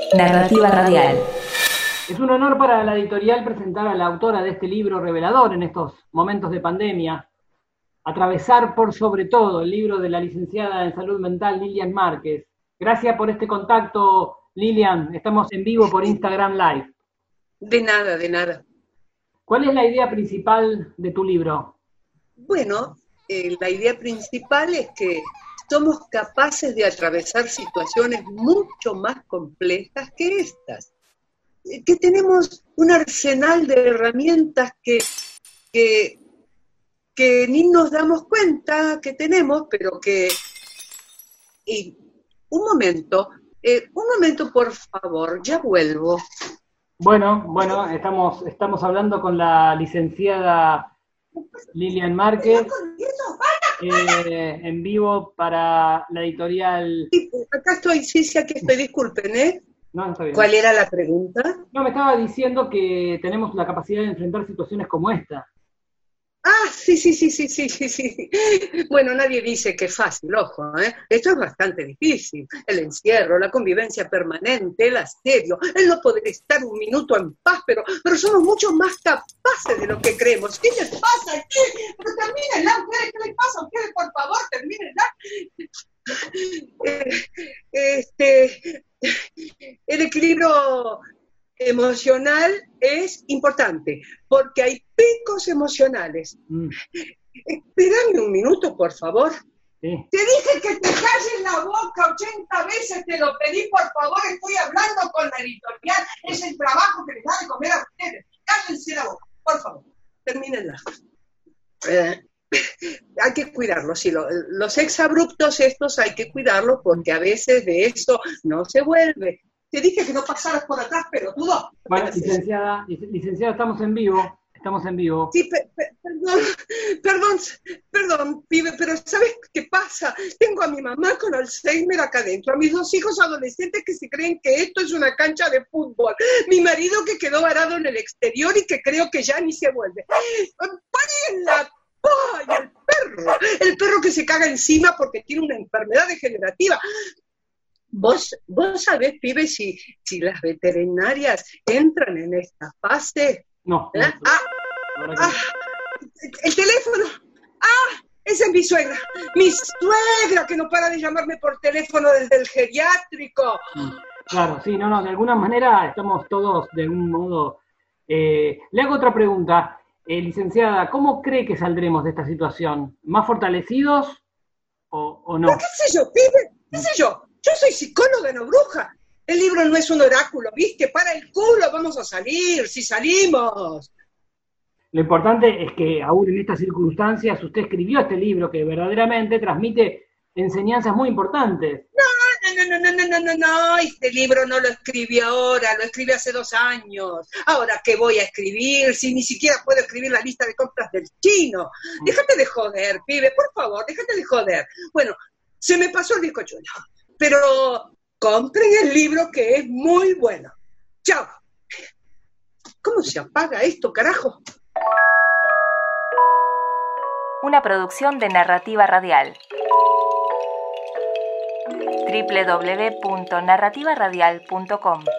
Narrativa Radial. Es un honor para la editorial presentar a la autora de este libro revelador en estos momentos de pandemia, Atravesar por sobre todo, el libro de la licenciada en Salud Mental Lilian Márquez. Gracias por este contacto, Lilian. Estamos en vivo por Instagram Live. De nada, de nada. ¿Cuál es la idea principal de tu libro? Bueno, la idea principal es que somos capaces de atravesar situaciones mucho más complejas que estas. Que tenemos un arsenal de herramientas que ni nos damos cuenta que tenemos, pero que... Y un momento, por favor, ya vuelvo. Bueno, estamos hablando con la licenciada Lilian Márquez, en vivo para la editorial... Sí, acá estoy, sí, aquí estoy, disculpen, ¿eh? No, está bien. ¿Cuál era la pregunta? No, me estaba diciendo que tenemos la capacidad de enfrentar situaciones como esta. Ah, sí. Bueno, nadie dice que es fácil, ojo, ¿eh? Esto es bastante difícil. El encierro, la convivencia permanente, el asedio, el no poder estar un minuto en paz, pero somos mucho más capaces de lo que creemos. ¿Qué les pasa aquí? Pero termínenla, ustedes, ¿qué les pasa a ustedes? Por favor, termínenla. El equilibrio emocional es importante, porque hay picos emocionales. Espérame un minuto, por favor. Sí. Te dije que te calles la boca 80 veces, te lo pedí, por favor, estoy hablando con la editorial, es el trabajo que les da de comer a ustedes. Cállense la boca, por favor, termínenla. Hay que cuidarlos, sí, los exabruptos estos hay que cuidarlos porque a veces de eso no se vuelve. Te dije que no pasaras por atrás, pero dudo. Bueno, licenciada, estamos en vivo. Sí, perdón, pibe, pero ¿sabes qué pasa? Tengo a mi mamá con Alzheimer acá adentro, a mis 2 hijos adolescentes que se creen que esto es una cancha de fútbol, mi marido que quedó varado en el exterior y que creo que ya ni se vuelve. ¡Paren la ¡ay, el perro que se caga encima porque tiene una enfermedad degenerativa! ¿Vos sabés, pibe, si las veterinarias entran en esta fase? No. El teléfono. Esa es mi suegra. Mi suegra que no para de llamarme por teléfono desde el geriátrico. Claro, sí, no, de alguna manera estamos todos de algún modo... Le hago otra pregunta. Licenciada, ¿cómo cree que saldremos de esta situación? ¿Más fortalecidos o no? ¿Pero qué sé yo, pibe? ¿Qué sé yo? Yo soy psicóloga, no bruja. El libro no es un oráculo, ¿viste? Para el culo, vamos a salir, si salimos. Lo importante es que aún en estas circunstancias usted escribió este libro que verdaderamente transmite enseñanzas muy importantes. No, este libro no lo escribí ahora, lo escribí hace 2 años. Ahora, ¿qué voy a escribir si ni siquiera puedo escribir la lista de compras del chino? Déjate de joder, pibe, por favor, déjate de joder. Bueno, se me pasó el bizcochuelo, pero compren el libro que es muy bueno. Chao. ¿Cómo se apaga esto, carajo? Una producción de Narrativa Radial. www.narrativaradial.com